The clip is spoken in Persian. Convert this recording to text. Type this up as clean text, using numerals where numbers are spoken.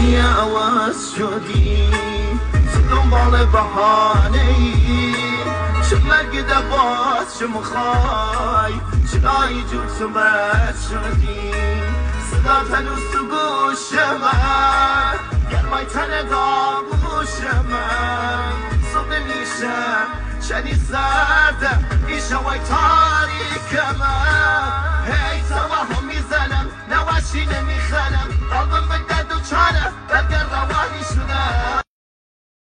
رفتی عوض شدی چه دنبال بهانه‌ای چه مرگ دباز چه مخوای چرایی جور تو بد شدی صدا هنوز تو گوش من گرمای تن داغوش من صبح میشه چنی سرده این شوای تاریک من هی توهم میزنم نوشی نمیخنم قلبم به درد و چانه برگر روانی شدم